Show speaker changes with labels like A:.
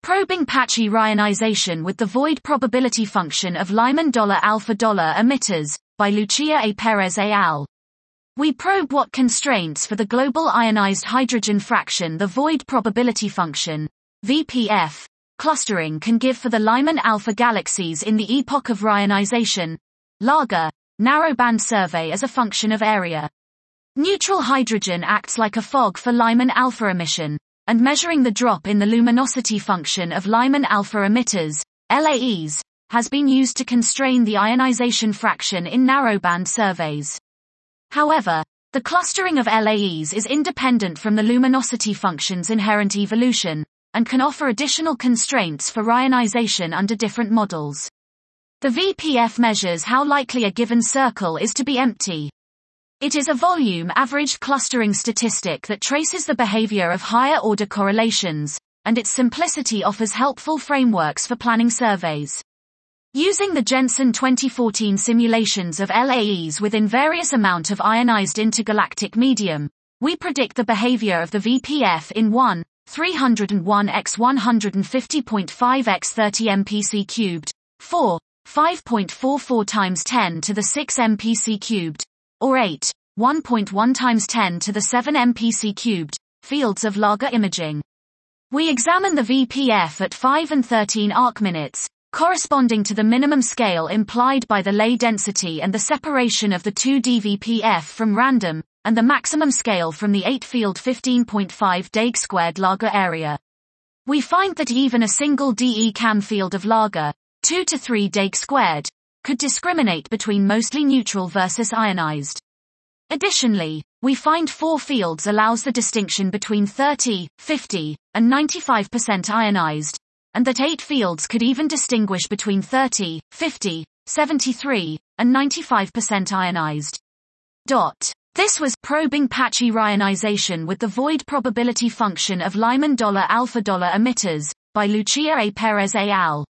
A: Probing patchy reionization with the void probability function of Lyman $alpha emitters, by Lucia A. Perez et al. We probe what constraints for the global ionized hydrogen fraction the void probability function, VPF, clustering can give for the Lyman alpha galaxies in the epoch of reionization, LAGA, narrowband survey as a function of area. Neutral hydrogen acts like a fog for Lyman alpha emission, and measuring the drop in the luminosity function of Lyman alpha emitters, LAEs, has been used to constrain the ionization fraction in narrowband surveys. However, the clustering of LAEs is independent from the luminosity function's inherent evolution, and can offer additional constraints for reionization under different models. The VPF measures how likely a given circle is to be empty. It is a volume-averaged clustering statistic that traces the behavior of higher-order correlations, and its simplicity offers helpful frameworks for planning surveys. Using the Jensen 2014 simulations of LAEs within various amount of ionized intergalactic medium, we predict the behavior of the VPF in 1, 301 x 150.5 x 30 mpc cubed, 4, 5.44 times 10 to the 6 mpc cubed, or 8, 1.1 times 10 to the 7 mpc cubed, fields of LAGA imaging. We examine the VPF at 5 and 13 arc minutes, corresponding to the minimum scale implied by the Ley density and the separation of the 2D VPF from random, and the maximum scale from the 8-field 15.5 Dag squared LAGA area. We find that even a single DE cam field of LAGA, 2 to 3 Dag squared, could discriminate between mostly neutral versus ionized. Additionally, we find 4 fields allows the distinction between 30, 50, and 95% ionized, and that 8 fields could even distinguish between 30, 50, 73, and 95% ionized. This was Probing Patchy Reionization with the Void Probability Function of Lyman $alpha emitters, by Lucia A. Perez et al.